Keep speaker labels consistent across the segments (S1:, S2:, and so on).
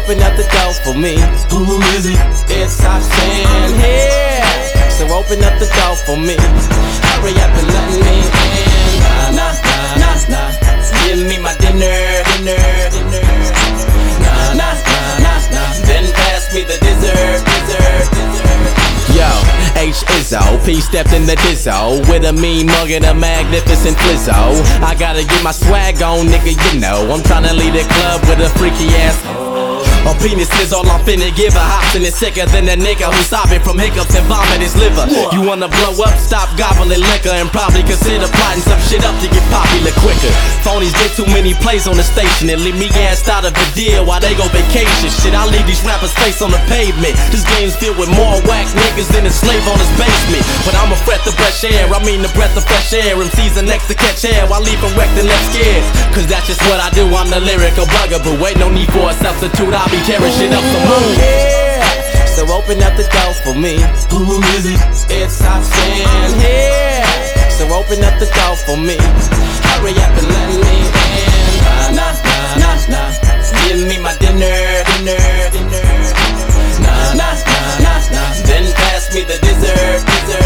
S1: open up the door for me.
S2: Who is it?
S1: It's Hopsin here. So open up the door for me. Hurry up and let me in. Nah, nah, nah, nah. Give me my dinner. Nah, nah, nah, nah, nah. Then pass me the dessert. Yo, H Izzo, P stepped in the dizzo with a mean mug and a magnificent flizzo. I gotta get my swag on, nigga, you know I'm tryna lead a club with a freaky ass. A penis is all I'm finna give a Hopsin is sicker than a nigga who's sobbing from hiccups and vomit his liver. You wanna blow up, stop gobbling liquor and probably consider plotting some shit up to get popular quicker. Phonies get too many plays on the station and leave me gassed out of a deal while they go vacation. Shit, I leave these rappers face on the pavement. This game's filled with more whack niggas than a slave on his basement. But I'ma fret the fresh air, I mean the breath of fresh air. MCs are next to catch air while leaving wrecked and left scared. Cause that's just what I do, I'm the lyrical bugaboo. Ain't no need for a substitute, I'll be tearing shit up some more. Yeah, so open up the door for me.
S2: Who is it?
S1: It's Hopsin here. So open up the door for me. Hurry up and let me in. Nah, nah, nah, nah. Give me my dinner. Nah, nah, nah, nah, nah. Then pass me the dessert.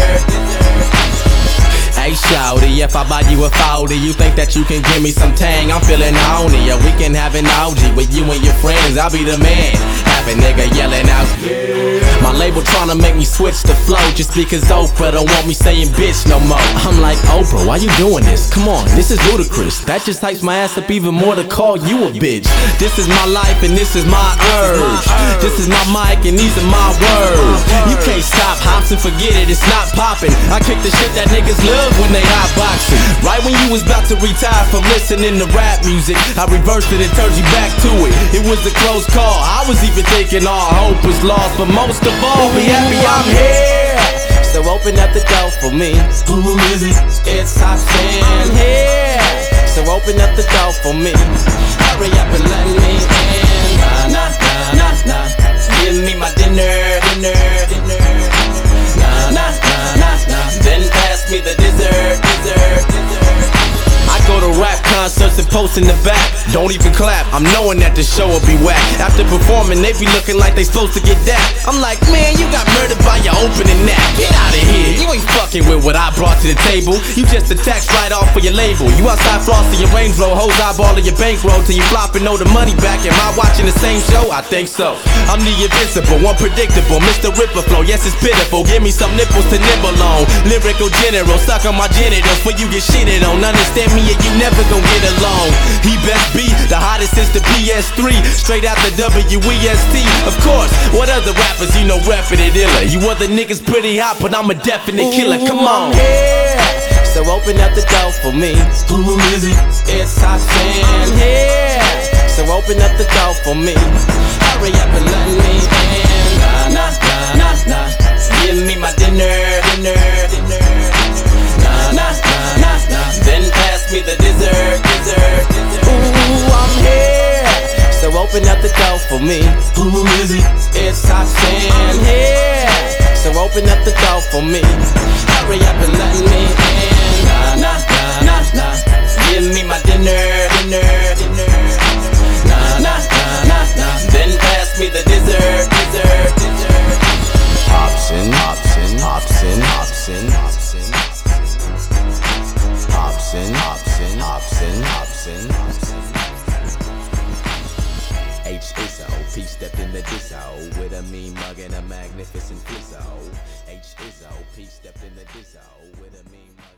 S1: Hey shawty, if I buy you a 40, you think that you can give me some tang? I'm feeling horny, yeah, we can have an orgy with you and your friends, I'll be the man. Have a nigga yelling out, yeah. My label tryna make me switch the flow just because Oprah don't want me saying bitch no more. I'm like, Oprah, why you doing this? Come on, this is ludicrous. That just hypes my ass up even more to call you a bitch. This is my life and this is my urge. This is my mic and these are my words. You can't stop Hopsin, forget it, it's not popping. I kick the shit that niggas love when they hot boxing. Right when you was about to retire from listening to rap music, I reversed it and turned you back to it. It was a close call, I was even thinking all hope was lost, but most of all, be happy I'm here. So open up the door for me.
S2: Who is it?
S1: It's Hopsin here. So open up the door for me. Hurry up and let me in. Nah, nah, nah, nah, nah. Give me my dinner. Nah, nah, nah, nah, nah. Then pass me the dessert. I go to rap concerts and post in the back. Don't even clap, I'm knowing that the show will be whack. After performing, they be looking like they supposed to get that. I'm like, man, you got murdered by your opening act. Get out of here, you ain't fucking with what I brought to the table. You just a tax write-off for your label. You outside flossing your Range Rover, hoes eyeballing your bankroll till you flop and know the money back. Am I watching the same show? I think so. I'm the invincible, unpredictable, Mr. Ripper Flow. Yes, it's pitiful, give me some nipples to nibble on. Lyrical general, stuck on my genitals before you get shitted on. Understand me and you never gon' get along. He best be the hottest since the PS3, straight out the WEST. Of course, what other rappers you know rapping it iller? You other niggas pretty hot, but I'm a definite killer. Come on. Yeah, so open up the door for me.
S2: Who is it?
S1: It's Hopsin here. So open up the door for me. Hurry up and let me in. Nah, nah, nah, nah, nah. Give me my dinner. Nah, nah, nah, nah, nah. Then pass me the dessert. Ooh, I'm here. So open up the door for me.
S2: Who is it?
S1: It's Hopsin here. So open up the door for me. Hurry up and let me in. Nah, nah, nah, nah, nah. Give me my dinner. Nah, nah, nah, nah, nah. Then pass me the dessert. Hopsin. H Izzo, P stepped in the dizzo with a mean mug and a magnificent flizzo. H Izzo, P stepped in the dizzo with a mean mug.